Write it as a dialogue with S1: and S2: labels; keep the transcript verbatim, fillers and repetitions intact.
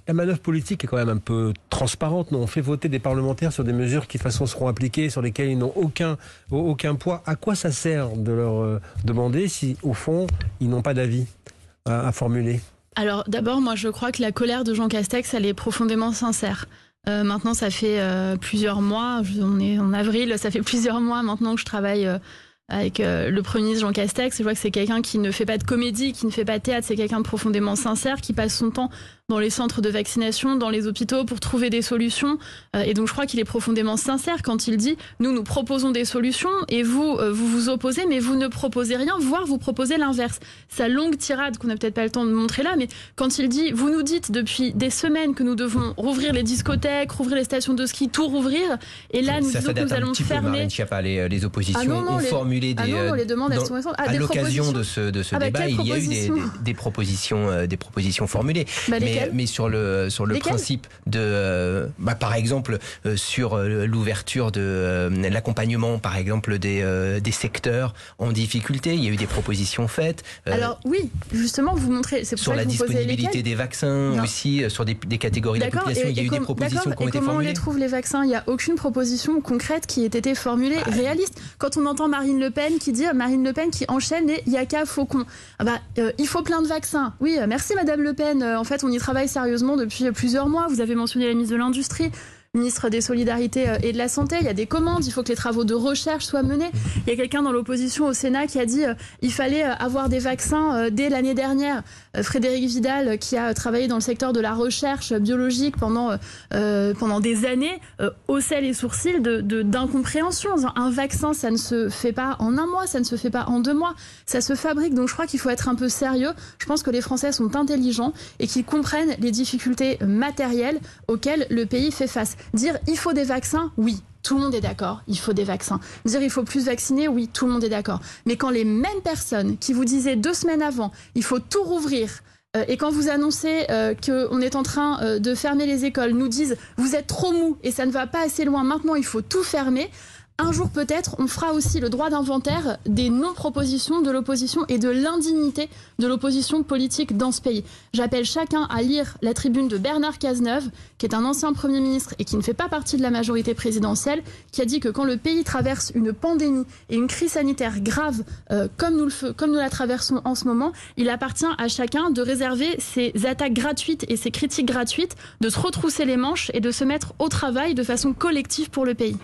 S1: La manœuvre politique est quand même un peu transparente. Non, on fait voter des parlementaires sur des mesures qui de toute façon seront appliquées, sur lesquelles ils n'ont aucun, aucun poids. À quoi ça sert de leur euh, demander si, au fond, ils n'ont pas d'avis à, à formuler?
S2: Alors d'abord, moi je crois que la colère de Jean Castex, elle est profondément sincère. Euh, maintenant, ça fait euh, plusieurs mois, on est en avril, ça fait plusieurs mois maintenant que je travaille euh, avec euh, le Premier ministre Jean Castex. Je vois que c'est quelqu'un qui ne fait pas de comédie, qui ne fait pas de théâtre, c'est quelqu'un de profondément sincère, qui passe son temps dans les centres de vaccination, dans les hôpitaux pour trouver des solutions. Euh, et donc je crois qu'il est profondément sincère quand il dit « Nous, nous proposons des solutions et vous, euh, vous vous opposez, mais vous ne proposez rien, voire vous proposez l'inverse. » Sa longue tirade qu'on n'a peut-être pas le temps de montrer là, mais quand il dit « Vous nous dites depuis des semaines que nous devons rouvrir les discothèques, rouvrir les stations de ski, tout rouvrir, et là nous
S3: ça,
S2: disons
S3: ça
S2: que nous allons fermer... »
S3: Marlène Schiappa, les, les oppositions ah non, non, ont les... formulé des...
S2: Ah non, non, les demandes, elles sont récentes. Ah,
S3: à l'occasion de ce, de ce
S2: ah,
S3: débat,
S2: bah,
S3: il y a eu des, des, des, propositions, euh, des propositions formulées.
S2: Bah,
S3: mais, mais sur le sur le
S2: Lesquels
S3: principe de, euh, bah, par exemple, euh, sur euh, l'ouverture de euh, l'accompagnement, par exemple, des, euh, des secteurs en difficulté. Il y a eu des propositions faites.
S2: Euh, Alors oui, justement, vous montrez... C'est pour
S3: sur
S2: ça
S3: la
S2: que vous
S3: disponibilité des vaccins non. aussi, euh, sur des, des catégories de la population.
S2: Et,
S3: il y a eu des propositions qui ont
S2: et
S3: été
S2: comment
S3: formulées.
S2: on les trouve, les vaccins? Il n'y a aucune proposition concrète qui ait été formulée, ah, réaliste. Quand on entend Marine Le Pen qui dit, Marine Le Pen qui enchaîne les Yaka Faucon. Ah bah, euh, il faut plein de vaccins. Oui, euh, merci Madame Le Pen. Euh, en fait, on y travaille sérieusement depuis plusieurs mois. Vous avez mentionné la ministre de l'Industrie, ministre des Solidarités et de la Santé. Il y a des commandes, il faut que les travaux de recherche soient menés. Il y a quelqu'un dans l'opposition au Sénat qui a dit euh, il fallait avoir des vaccins euh, dès l'année dernière. Euh, Frédéric Vidal, euh, qui a travaillé dans le secteur de la recherche biologique pendant, euh, pendant des années, euh, haussait les sourcils de, de, d'incompréhension. Un vaccin, ça ne se fait pas en un mois, ça ne se fait pas en deux mois, ça se fabrique. Donc je crois qu'il faut être un peu sérieux. Je pense que les Français sont intelligents et qu'ils comprennent les difficultés matérielles auxquelles le pays fait face. Dire il faut des vaccins, oui, tout le monde est d'accord, il faut des vaccins. Dire il faut plus vacciner, oui, tout le monde est d'accord. Mais quand les mêmes personnes qui vous disaient deux semaines avant, il faut tout rouvrir, euh, et quand vous annoncez euh, qu'on est en train euh, de fermer les écoles, nous disent vous êtes trop mou et ça ne va pas assez loin, maintenant il faut tout fermer. Un jour peut-être, on fera aussi le droit d'inventaire des non-propositions de l'opposition et de l'indignité de l'opposition politique dans ce pays. J'appelle chacun à lire la tribune de Bernard Cazeneuve, qui est un ancien Premier ministre et qui ne fait pas partie de la majorité présidentielle, qui a dit que quand le pays traverse une pandémie et une crise sanitaire grave, euh, comme, nous le, comme nous la traversons en ce moment, il appartient à chacun de réserver ses attaques gratuites et ses critiques gratuites, de se retrousser les manches et de se mettre au travail de façon collective pour le pays.